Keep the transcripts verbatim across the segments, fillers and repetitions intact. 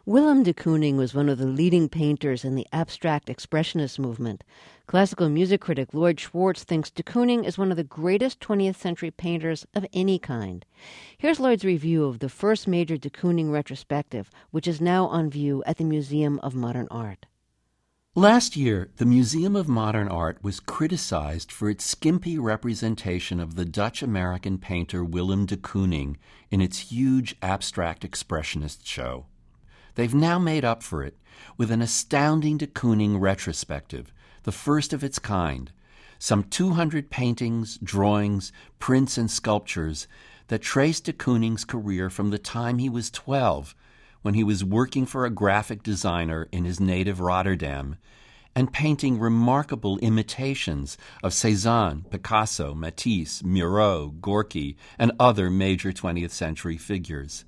Willem de Kooning was one of the leading painters in the abstract expressionist movement. Classical music critic Lloyd Schwartz thinks de Kooning is one of the greatest twentieth century painters of any kind. Here's Lloyd's review of the first major de Kooning retrospective, which is now on view at the Museum of Modern Art. Last year, the Museum of Modern Art was criticized for its skimpy representation of the Dutch-American painter Willem de Kooning in its huge abstract expressionist show. They've now made up for it with an astounding de Kooning retrospective, the first of its kind, some two hundred paintings, drawings, prints, and sculptures that trace de Kooning's career from the time he was twelve, when he was working for a graphic designer in his native Rotterdam, and painting remarkable imitations of Cézanne, Picasso, Matisse, Miro, Gorky, and other major twentieth century figures.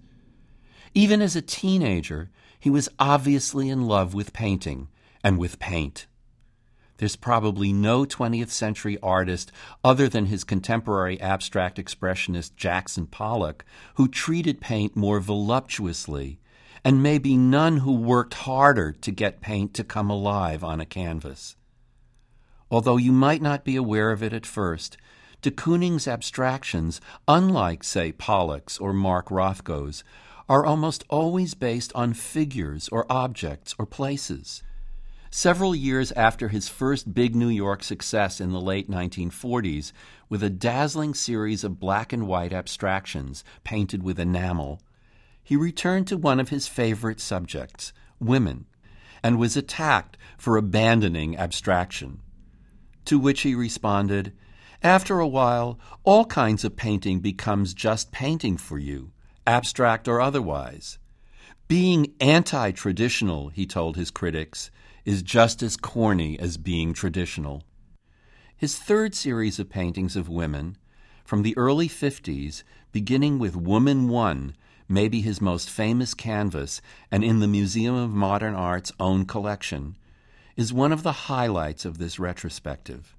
Even as a teenager, he was obviously in love with painting and with paint. There's probably no twentieth century artist other than his contemporary abstract expressionist Jackson Pollock who treated paint more voluptuously, and maybe none who worked harder to get paint to come alive on a canvas. Although you might not be aware of it at first, de Kooning's abstractions, unlike, say, Pollock's or Mark Rothko's, are almost always based on figures or objects or places. Several years after his first big New York success in the late nineteen forties with a dazzling series of black and white abstractions painted with enamel, he returned to one of his favorite subjects, women, and was attacked for abandoning abstraction. To which he responded, "After a while, all kinds of painting becomes just painting for you, abstract or otherwise. Being anti-traditional," he told his critics, "is just as corny as being traditional." His third series of paintings of women, from the early fifties, beginning with Woman One, maybe his most famous canvas and in the Museum of Modern Art's own collection, is one of the highlights of this retrospective.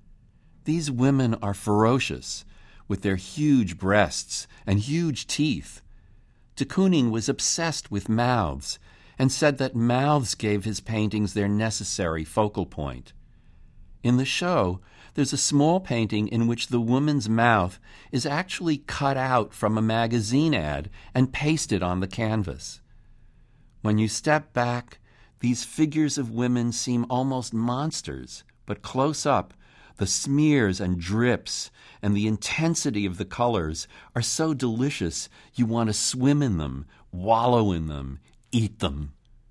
These women are ferocious, with their huge breasts and huge teeth. De Kooning was obsessed with mouths and said that mouths gave his paintings their necessary focal point. In the show, there's a small painting in which the woman's mouth is actually cut out from a magazine ad and pasted on the canvas. When you step back, these figures of women seem almost monsters, but close up, the smears and drips and the intensity of the colors are so delicious you want to swim in them, wallow in them, eat them.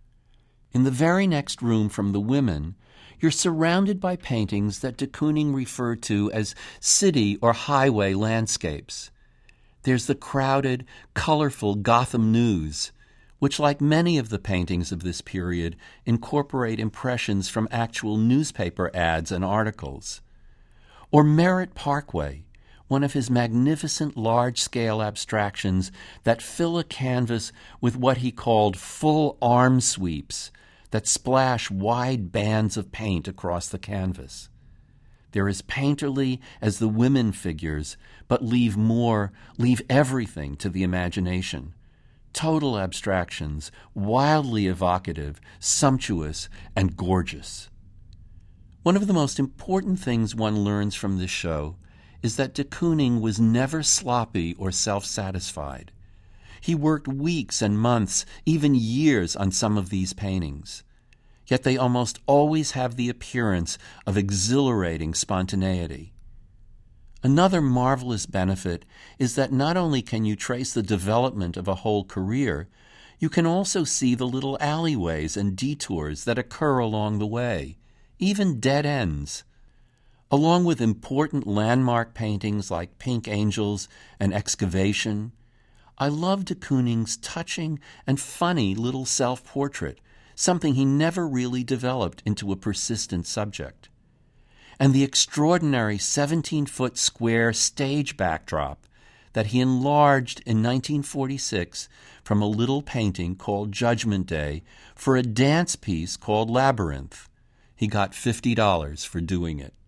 In the very next room from the women, you're surrounded by paintings that de Kooning referred to as city or highway landscapes. There's the crowded, colorful Gotham News, which, like many of the paintings of this period, incorporate impressions from actual newspaper ads and articles. Or Merritt Parkway, one of his magnificent large-scale abstractions that fill a canvas with what he called full arm sweeps that splash wide bands of paint across the canvas. They're as painterly as the women figures, but leave more, leave everything to the imagination. Total abstractions, wildly evocative, sumptuous, and gorgeous. One of the most important things one learns from this show is that de Kooning was never sloppy or self-satisfied. He worked weeks and months, even years, on some of these paintings. Yet they almost always have the appearance of exhilarating spontaneity. Another marvelous benefit is that not only can you trace the development of a whole career, you can also see the little alleyways and detours that occur along the way, even dead ends. Along with important landmark paintings like Pink Angels and Excavation, I love de Kooning's touching and funny little self-portrait, something he never really developed into a persistent subject. And the extraordinary seventeen-foot square stage backdrop that he enlarged in nineteen forty-six from a little painting called Judgment Day for a dance piece called Labyrinth. He got fifty dollars for doing it.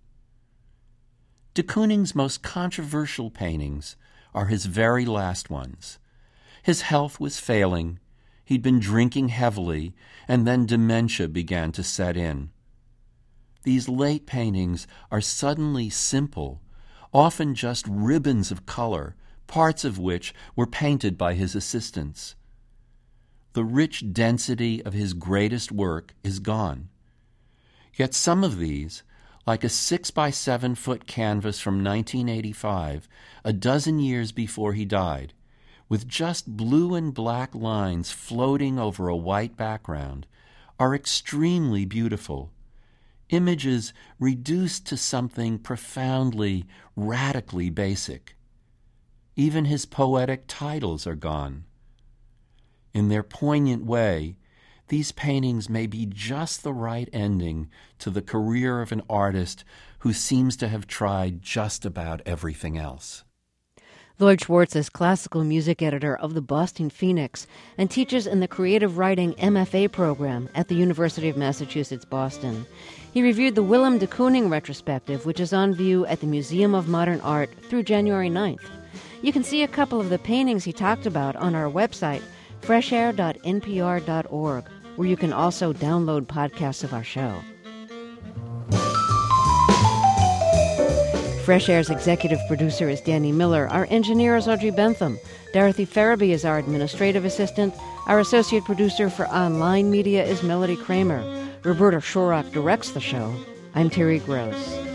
De Kooning's most controversial paintings are his very last ones. His health was failing, He'd been drinking heavily, and then dementia began to set in. These late paintings are suddenly simple, often just ribbons of color, parts of which were painted by his assistants. The rich density of his greatest work is gone. Yet some of these, like a six by seven foot canvas from nineteen eighty-five, a dozen years before he died, with just blue and black lines floating over a white background, are extremely beautiful. Images reduced to something profoundly, radically basic. Even his poetic titles are gone. In their poignant way, these paintings may be just the right ending to the career of an artist who seems to have tried just about everything else. Lloyd Schwartz is classical music editor of the Boston Phoenix and teaches in the Creative Writing M F A program at the University of Massachusetts, Boston. He reviewed the Willem de Kooning retrospective, which is on view at the Museum of Modern Art through January ninth. You can see a couple of the paintings he talked about on our website, fresh air dot n p r dot org, where you can also download podcasts of our show. Fresh Air's executive producer is Danny Miller. Our engineer is Audrey Bentham. Dorothy Farabee is our administrative assistant. Our associate producer for online media is Melody Kramer. Roberta Shorrock directs the show. I'm Terry Gross.